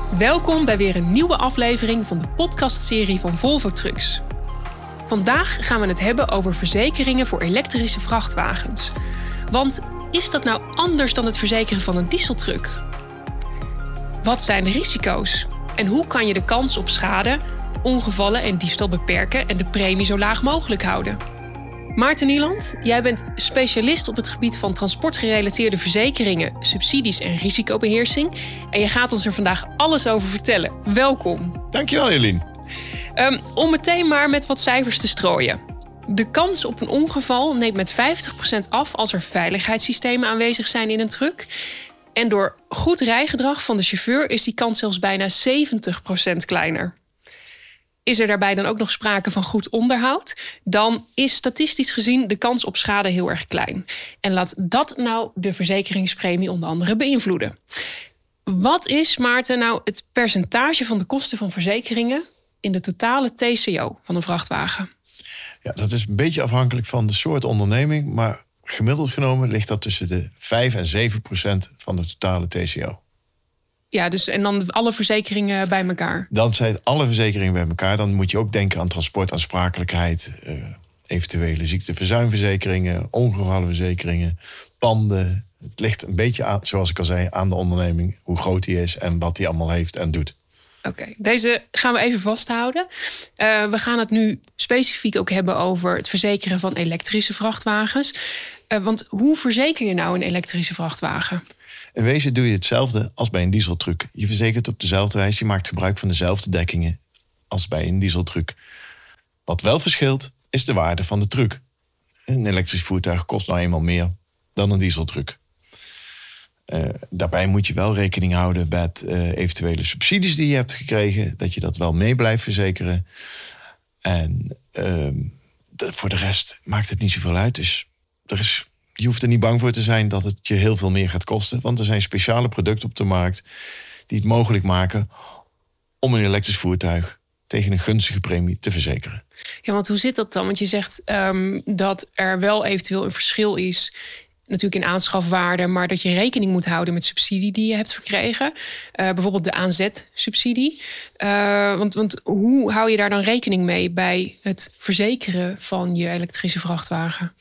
Welkom bij weer een nieuwe aflevering van de podcastserie van Volvo Trucks. Vandaag gaan we het hebben over verzekeringen voor elektrische vrachtwagens. Want is dat nou anders dan het verzekeren van een dieseltruck? Wat zijn de risico's? En hoe kan je de kans op schade, ongevallen en diefstal beperken en de premie zo laag mogelijk houden? Maarten Nieland, jij bent specialist op het gebied van transportgerelateerde verzekeringen, subsidies en risicobeheersing. En je gaat ons er vandaag alles over vertellen. Welkom. Dankjewel, Jolien. Om meteen maar met wat cijfers te strooien. De kans op een ongeval neemt met 50% af als er veiligheidssystemen aanwezig zijn in een truck. En door goed rijgedrag van de chauffeur is die kans zelfs bijna 70% kleiner. Is er daarbij dan ook nog sprake van goed onderhoud, dan is statistisch gezien de kans op schade heel erg klein. En laat dat nou de verzekeringspremie onder andere beïnvloeden. Wat is, Maarten, nou het percentage van de kosten van verzekeringen in de totale TCO van een vrachtwagen? Ja, dat is een beetje afhankelijk van de soort onderneming, maar gemiddeld genomen ligt dat tussen de 5 en 7% van de totale TCO. Ja, dus en dan alle verzekeringen bij elkaar? Dan zijn alle verzekeringen bij elkaar. Dan moet je ook denken aan transportaansprakelijkheid, eventuele ziekteverzuimverzekeringen, ongevallenverzekeringen, panden. Het ligt een beetje aan, zoals ik al zei, aan de onderneming, hoe groot die is en wat die allemaal heeft en doet. Oké, deze gaan we even vasthouden. We gaan het nu specifiek ook hebben over het verzekeren van elektrische vrachtwagens. Want hoe verzeker je nou een elektrische vrachtwagen? In wezen doe je hetzelfde als bij een dieseltruck. Je verzekert op dezelfde wijze, je maakt gebruik van dezelfde dekkingen als bij een dieseltruck. Wat wel verschilt, is de waarde van de truck. Een elektrisch voertuig kost nou eenmaal meer dan een dieseltruck. Daarbij moet je wel rekening houden met eventuele subsidies die je hebt gekregen, dat je dat wel mee blijft verzekeren. En voor de rest maakt het niet zoveel uit. Dus je hoeft er niet bang voor te zijn dat het je heel veel meer gaat kosten. Want er zijn speciale producten op de markt die het mogelijk maken om een elektrisch voertuig tegen een gunstige premie te verzekeren. Ja, want hoe zit dat dan? Want je zegt dat er wel eventueel een verschil is, natuurlijk in aanschafwaarde, maar dat je rekening moet houden met subsidie die je hebt verkregen. Bijvoorbeeld de ANZ-subsidie. Want hoe hou je daar dan rekening mee bij het verzekeren van je elektrische vrachtwagen?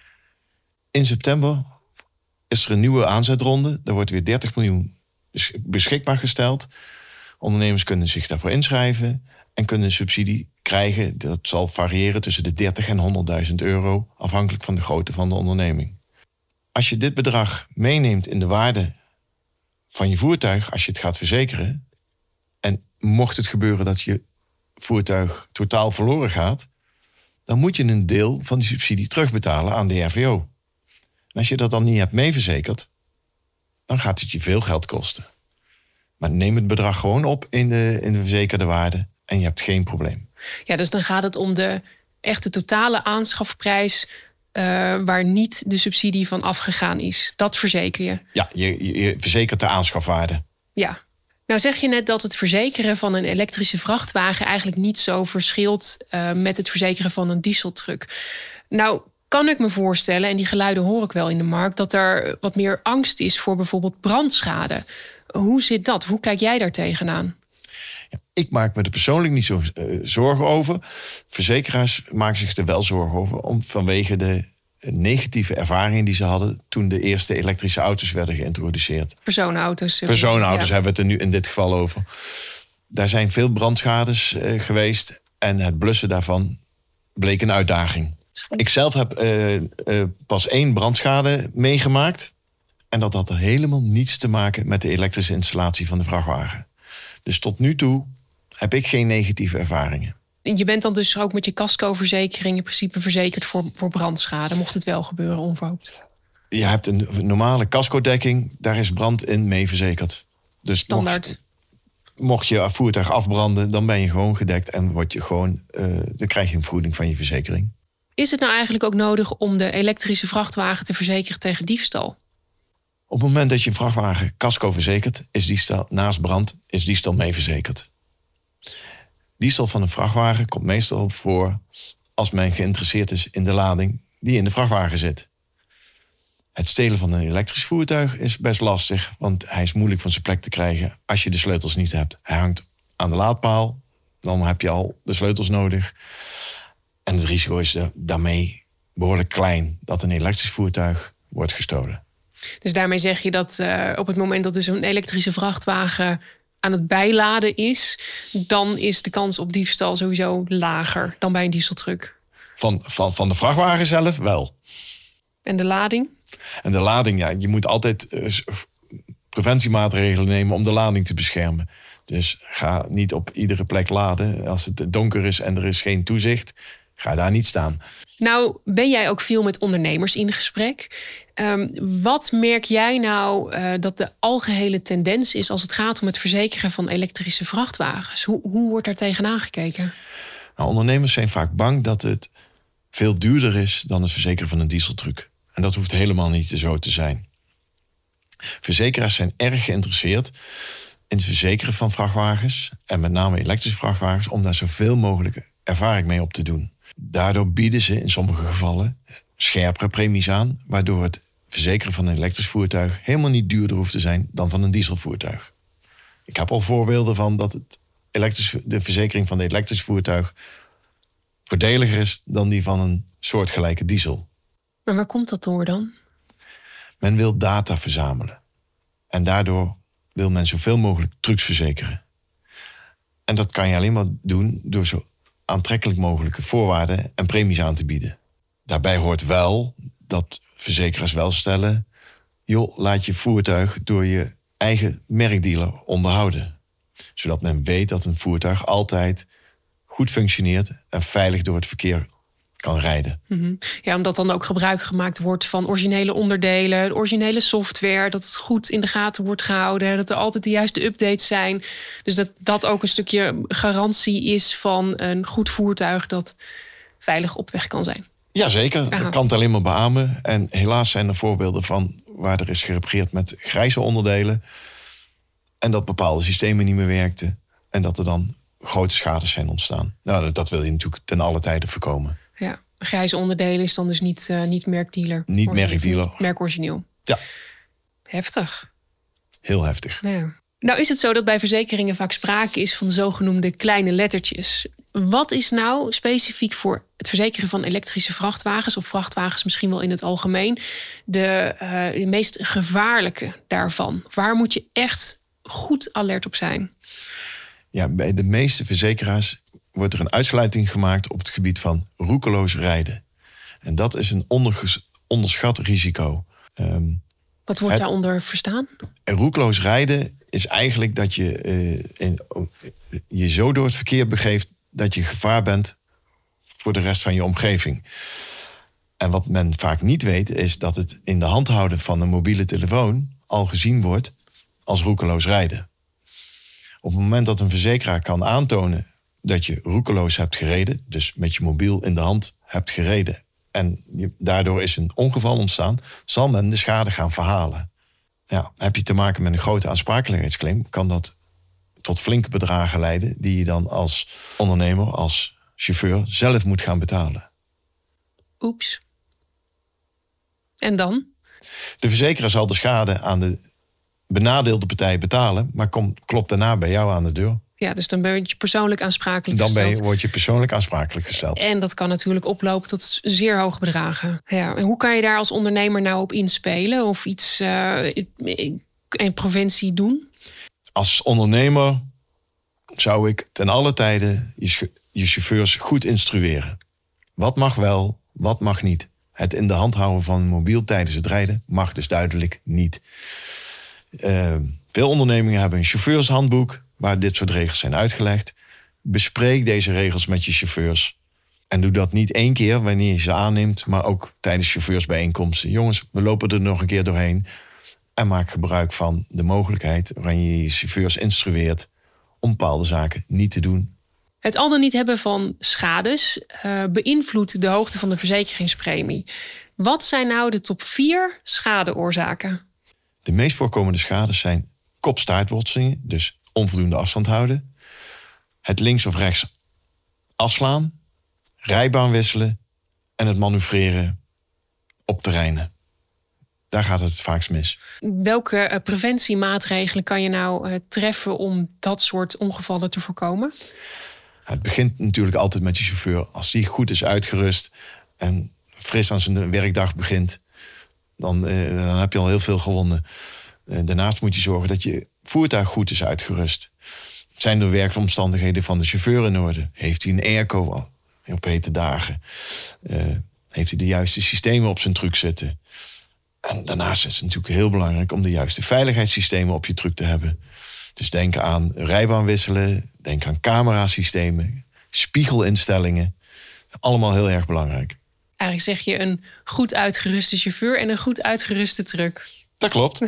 In september is er een nieuwe aanzetronde. Er wordt weer 30 miljoen beschikbaar gesteld. Ondernemers kunnen zich daarvoor inschrijven en kunnen subsidie krijgen. Dat zal variëren tussen de 30 en 100.000 euro, afhankelijk van de grootte van de onderneming. Als je dit bedrag meeneemt in de waarde van je voertuig, als je het gaat verzekeren, en mocht het gebeuren dat je voertuig totaal verloren gaat, dan moet je een deel van die subsidie terugbetalen aan de RVO. En als je dat dan niet hebt meeverzekerd, dan gaat het je veel geld kosten. Maar neem het bedrag gewoon op in de verzekerde waarde en je hebt geen probleem. Ja, dus dan gaat het om de echte totale aanschafprijs waar niet de subsidie van afgegaan is. Dat verzeker je? Ja, je verzekert de aanschafwaarde. Ja. Nou zeg je net dat het verzekeren van een elektrische vrachtwagen eigenlijk niet zo verschilt met het verzekeren van een dieseltruck. Nou, kan ik me voorstellen, en die geluiden hoor ik wel in de markt, dat er wat meer angst is voor bijvoorbeeld brandschade. Hoe zit dat? Hoe kijk jij daar tegenaan? Ja, ik maak me er persoonlijk niet zo zorgen over. Verzekeraars maken zich er wel zorgen over, vanwege de negatieve ervaringen die ze hadden toen de eerste elektrische auto's werden geïntroduceerd. Personenauto's. Personenauto's hebben we het er nu in dit geval over. Daar zijn veel brandschades geweest en het blussen daarvan bleek een uitdaging. Ik zelf heb pas 1 brandschade meegemaakt. En dat had er helemaal niets te maken met de elektrische installatie van de vrachtwagen. Dus tot nu toe heb ik geen negatieve ervaringen. Je bent dan dus ook met je casco-verzekering in principe verzekerd voor brandschade, mocht het wel gebeuren onverhoopt? Je hebt een normale casco-dekking, daar is brand in mee verzekerd. Dus standaard. Mocht je voertuig afbranden, dan ben je gewoon gedekt en dan krijg je een vergoeding van je verzekering. Is het nou eigenlijk ook nodig om de elektrische vrachtwagen te verzekeren tegen diefstal? Op het moment dat je een vrachtwagen casco verzekert, is diefstal naast brand is diefstal mee verzekerd. Diefstal van een vrachtwagen komt meestal voor als men geïnteresseerd is in de lading die in de vrachtwagen zit. Het stelen van een elektrisch voertuig is best lastig, want hij is moeilijk van zijn plek te krijgen als je de sleutels niet hebt. Hij hangt aan de laadpaal, dan heb je al de sleutels nodig. En het risico is daarmee behoorlijk klein dat een elektrisch voertuig wordt gestolen. Dus daarmee zeg je dat op het moment dat dus een elektrische vrachtwagen aan het bijladen is, dan is de kans op diefstal sowieso lager dan bij een dieseltruck. Van de vrachtwagen zelf wel. En de lading? En de lading, ja, je moet altijd preventiemaatregelen nemen om de lading te beschermen. Dus ga niet op iedere plek laden. Als het donker is en er is geen toezicht, ga daar niet staan. Nou, ben jij ook veel met ondernemers in gesprek? Wat merk jij nou dat de algehele tendens is als het gaat om het verzekeren van elektrische vrachtwagens? Hoe wordt daar tegenaan gekeken? Nou, ondernemers zijn vaak bang dat het veel duurder is dan het verzekeren van een dieseltruck. En dat hoeft helemaal niet zo te zijn. Verzekeraars zijn erg geïnteresseerd in het verzekeren van vrachtwagens, en met name elektrische vrachtwagens, om daar zoveel mogelijk ervaring mee op te doen. Daardoor bieden ze in sommige gevallen scherpere premies aan, waardoor het verzekeren van een elektrisch voertuig helemaal niet duurder hoeft te zijn dan van een dieselvoertuig. Ik heb al voorbeelden van dat de verzekering van een elektrisch voertuig voordeliger is dan die van een soortgelijke diesel. Maar waar komt dat door dan? Men wil data verzamelen. En daardoor wil men zoveel mogelijk trucks verzekeren. En dat kan je alleen maar doen door zo aantrekkelijk mogelijke voorwaarden en premies aan te bieden. Daarbij hoort wel dat verzekeraars wel stellen, joh, laat je voertuig door je eigen merkdealer onderhouden. Zodat men weet dat een voertuig altijd goed functioneert en veilig door het verkeer kan rijden. Mm-hmm. Ja, omdat dan ook gebruik gemaakt wordt van originele onderdelen, originele software, dat het goed in de gaten wordt gehouden, dat er altijd de juiste updates zijn. Dus dat ook een stukje garantie is van een goed voertuig dat veilig op weg kan zijn. Jazeker, dat kan het alleen maar beamen. En helaas zijn er voorbeelden van waar er is gerepareerd met grijze onderdelen en dat bepaalde systemen niet meer werkten en dat er dan grote schades zijn ontstaan. Nou, dat wil je natuurlijk ten alle tijde voorkomen. Ja, grijze onderdelen is dan dus niet merkdealer. Niet merkdealer. Merkorigineel. Ja. Heftig. Heel heftig. Ja. Nou is het zo dat bij verzekeringen vaak sprake is van de zogenoemde kleine lettertjes. Wat is nou specifiek voor het verzekeren van elektrische vrachtwagens, of vrachtwagens misschien wel in het algemeen, de meest gevaarlijke daarvan? Waar moet je echt goed alert op zijn? Ja, bij de meeste verzekeraars wordt er een uitsluiting gemaakt op het gebied van roekeloos rijden. En dat is een onderschat risico. Wat wordt daaronder verstaan? Roekeloos rijden is eigenlijk dat je je zo door het verkeer begeeft dat je gevaar bent voor de rest van je omgeving. En wat men vaak niet weet is dat het in de hand houden van een mobiele telefoon al gezien wordt als roekeloos rijden. Op het moment dat een verzekeraar kan aantonen dat je roekeloos hebt gereden, dus met je mobiel in de hand hebt gereden, en daardoor is een ongeval ontstaan, zal men de schade gaan verhalen. Ja, heb je te maken met een grote aansprakelijkheidsclaim, kan dat tot flinke bedragen leiden die je dan als ondernemer, als chauffeur zelf moet gaan betalen. Oeps. En dan? De verzekeraar zal de schade aan de benadeelde partij betalen, maar klopt daarna bij jou aan de deur. Ja, dus dan ben je persoonlijk aansprakelijk gesteld. Word je persoonlijk aansprakelijk gesteld. En dat kan natuurlijk oplopen tot zeer hoge bedragen. Ja, en hoe kan je daar als ondernemer nou op inspelen of iets in preventie doen? Als ondernemer zou ik ten alle tijde je chauffeurs goed instrueren. Wat mag wel, wat mag niet. Het in de hand houden van een mobiel tijdens het rijden mag dus duidelijk niet. Veel ondernemingen hebben een chauffeurshandboek waar dit soort regels zijn uitgelegd. Bespreek deze regels met je chauffeurs. En doe dat niet 1 keer wanneer je ze aanneemt, maar ook tijdens chauffeursbijeenkomsten. Jongens, we lopen er nog een keer doorheen. En maak gebruik van de mogelijkheid waarin je je chauffeurs instrueert om bepaalde zaken niet te doen. Het al dan niet hebben van schades beïnvloedt de hoogte van de verzekeringspremie. Wat zijn nou de top 4 schadeoorzaken? De meest voorkomende schades zijn kop-staartbotsingen, dus onvoldoende afstand houden. Het links of rechts afslaan, rijbaan wisselen en het manoeuvreren op terreinen. Daar gaat het vaakst mis. Welke preventiemaatregelen kan je nou treffen om dat soort ongevallen te voorkomen? Het begint natuurlijk altijd met je chauffeur. Als die goed is uitgerust en fris aan zijn werkdag begint, dan heb je al heel veel gewonnen. Daarnaast moet je zorgen dat je voertuig goed is uitgerust. Zijn de werkomstandigheden van de chauffeur in orde? Heeft hij een airco op hete dagen? Heeft hij de juiste systemen op zijn truck zitten? En daarnaast is het natuurlijk heel belangrijk om de juiste veiligheidssystemen op je truck te hebben. Dus denk aan rijbaan wisselen, denk aan camerasystemen, spiegelinstellingen. Allemaal heel erg belangrijk. Eigenlijk zeg je een goed uitgeruste chauffeur en een goed uitgeruste truck. Dat klopt.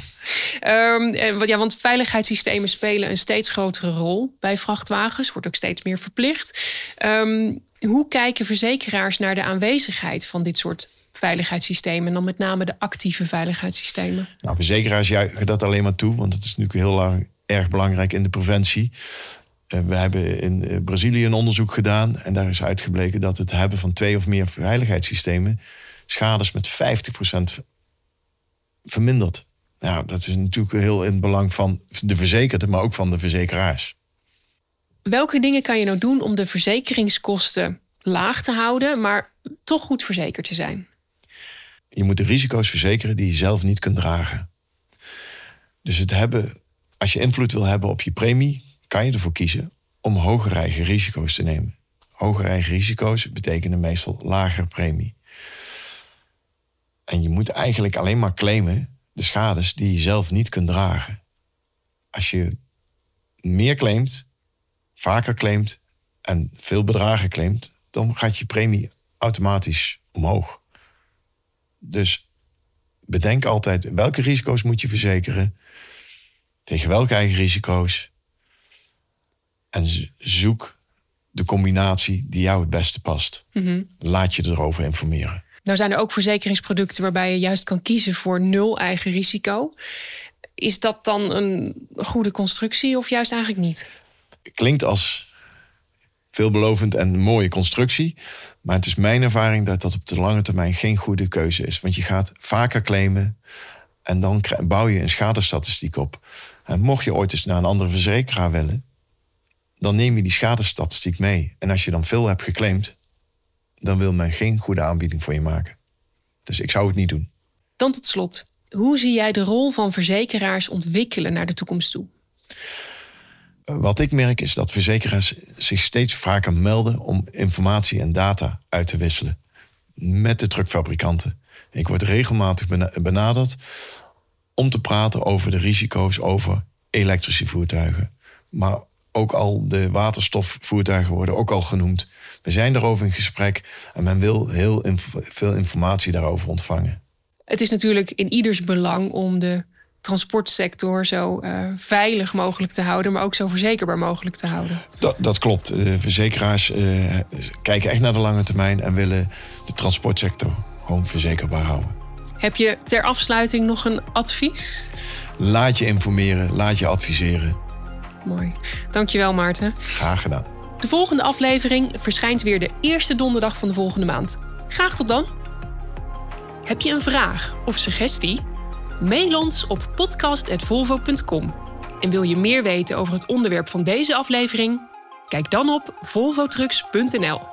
Want veiligheidssystemen spelen een steeds grotere rol bij vrachtwagens. Wordt ook steeds meer verplicht. Hoe kijken verzekeraars naar de aanwezigheid van dit soort veiligheidssystemen en dan met name de actieve veiligheidssystemen? Nou, verzekeraars juichen dat alleen maar toe, want het is natuurlijk heel erg belangrijk in de preventie. We hebben in Brazilië een onderzoek gedaan en daar is uitgebleken dat het hebben van 2 of meer veiligheidssystemen schades met 50% vermindert. Nou, dat is natuurlijk heel in het belang van de verzekerde, maar ook van de verzekeraars. Welke dingen kan je nou doen om de verzekeringskosten laag te houden, maar toch goed verzekerd te zijn? Je moet de risico's verzekeren die je zelf niet kunt dragen. Dus als je invloed wil hebben op je premie, kan je ervoor kiezen om hogere eigen risico's te nemen. Hogere eigen risico's betekenen meestal lagere premie. En je moet eigenlijk alleen maar claimen de schades die je zelf niet kunt dragen. Als je meer claimt, vaker claimt en veel bedragen claimt, dan gaat je premie automatisch omhoog. Dus bedenk altijd welke risico's moet je verzekeren, tegen welke eigen risico's. En zoek de combinatie die jou het beste past. Mm-hmm. Laat je erover informeren. Nou zijn er ook verzekeringsproducten waarbij je juist kan kiezen voor 0 eigen risico. Is dat dan een goede constructie of juist eigenlijk niet? Klinkt als veelbelovend en mooie constructie. Maar het is mijn ervaring dat dat op de lange termijn geen goede keuze is. Want je gaat vaker claimen en dan bouw je een schadestatistiek op. En mocht je ooit eens naar een andere verzekeraar willen, dan neem je die schadestatistiek mee. En als je dan veel hebt geclaimd, dan wil men geen goede aanbieding voor je maken. Dus ik zou het niet doen. Dan tot slot, hoe zie jij de rol van verzekeraars ontwikkelen naar de toekomst toe? Wat ik merk is dat verzekeraars zich steeds vaker melden om informatie en data uit te wisselen met de truckfabrikanten. Ik word regelmatig benaderd om te praten over de risico's over elektrische voertuigen. Maar ook al de waterstofvoertuigen worden ook al genoemd. We zijn daarover in gesprek en men wil heel veel informatie daarover ontvangen. Het is natuurlijk in ieders belang om de transportsector zo veilig mogelijk te houden, maar ook zo verzekerbaar mogelijk te houden. Dat klopt. Verzekeraars kijken echt naar de lange termijn en willen de transportsector gewoon verzekerbaar houden. Heb je ter afsluiting nog een advies? Laat je informeren, laat je adviseren. Mooi. Dankjewel, Maarten. Graag gedaan. De volgende aflevering verschijnt weer de eerste donderdag van de volgende maand. Graag tot dan. Heb je een vraag of suggestie? Mail ons op podcast@volvo.com. En wil je meer weten over het onderwerp van deze aflevering? Kijk dan op volvotrucks.nl.